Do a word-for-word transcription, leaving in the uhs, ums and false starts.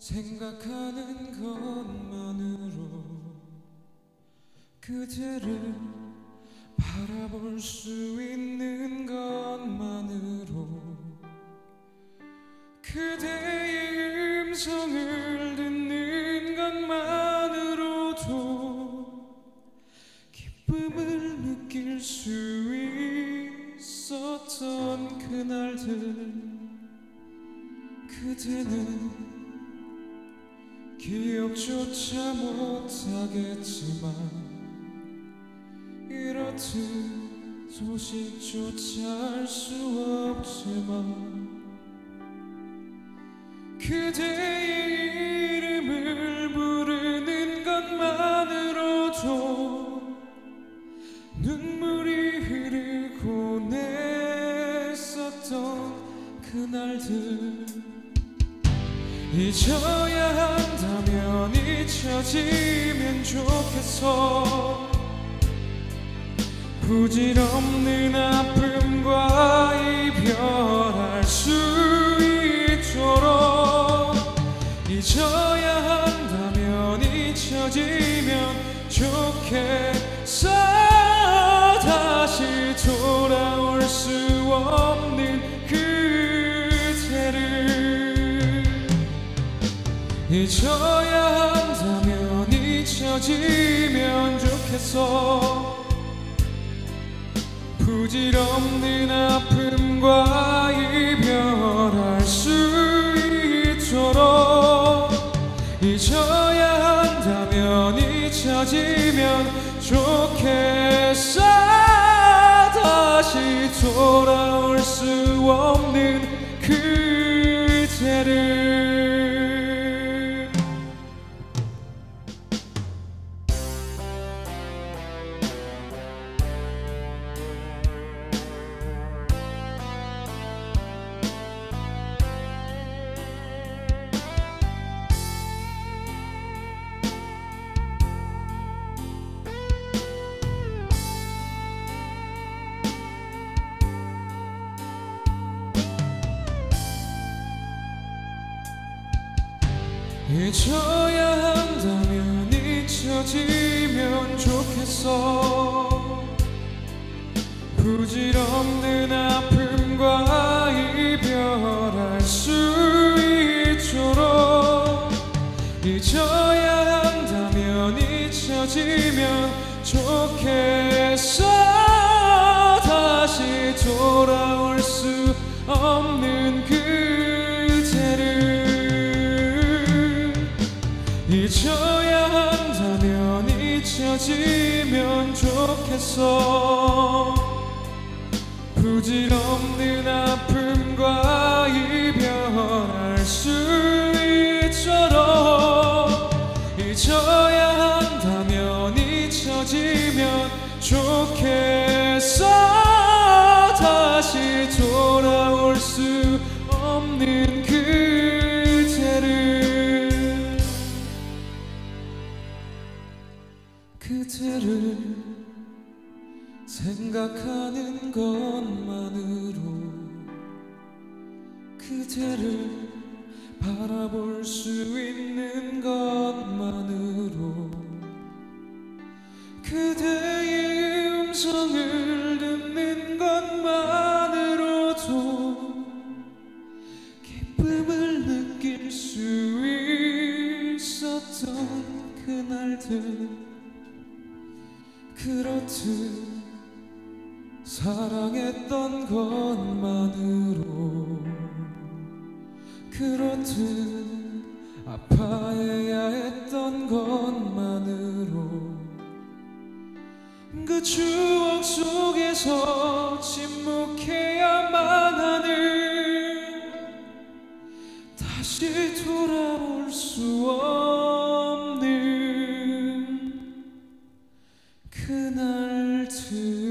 생각하는 것만으로 그대를 바라볼 수 있는 것만으로 그대의 음성을 듣는 것만으로도 기쁨을 느낄 수 있었던 그날들, 그대는 기억조차 못하겠지만 이렇듯 소식조차 알 수 없지만 그대의 이름을 부르는 것만으로도 눈물이 흐르곤 했었던 그날들, 잊어야 한다면 잊혀지면 좋겠어. 부질없는 아픔과 이별할 수 있도록 잊어야 한다면 잊혀지면 좋겠어. 다시 돌아올 수 없는 그대를 잊어야 한다면 잊혀지면 좋겠어. 부질없는 아픔과 이별할 수 있도록 잊어야 한다면 잊혀지면 좋겠어. 다시 돌아올 수 없는 그대를. 잊어야 한다면 잊혀지면 좋겠어. 부질없는 아픔과 이별할 수 있도록 잊어야 한다면 잊혀지면 좋겠어. 다시 돌아올 수 없는 그대를 잊어야 한다면 잊혀지면 좋겠어. 부질없는 아픔과 이별할 수 있도록 잊어야 한다면 잊혀지면 좋겠어. 다시 돌아올 수 없는 그대를 그대를 생각하는 것만으로 그대를 바라볼 수 있는 것만으로 그대의 음성을 듣는 것만으로도 기쁨을 느낄 수 있었던 그날들, 그렇듯 사랑했던 것만으로 그렇듯 아파해야 했던 것만으로 그 추억 속에서 침묵해야만 하는 다시 돌아올 수 없는 그날들.